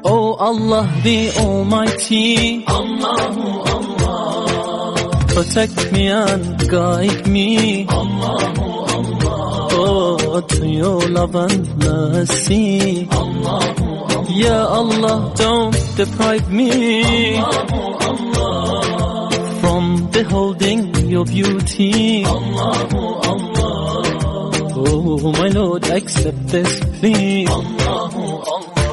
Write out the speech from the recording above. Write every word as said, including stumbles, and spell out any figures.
Oh Allah the Almighty, Allahu Allah, protect me and guide me, Allahu Allah, oh, to your love and mercy, Allahu Allah, Ya Allah, don't deprive me, Allahu Allah, from beholding your beauty, Allahu Allah, oh my Lord, accept this plea, Allahu Allah.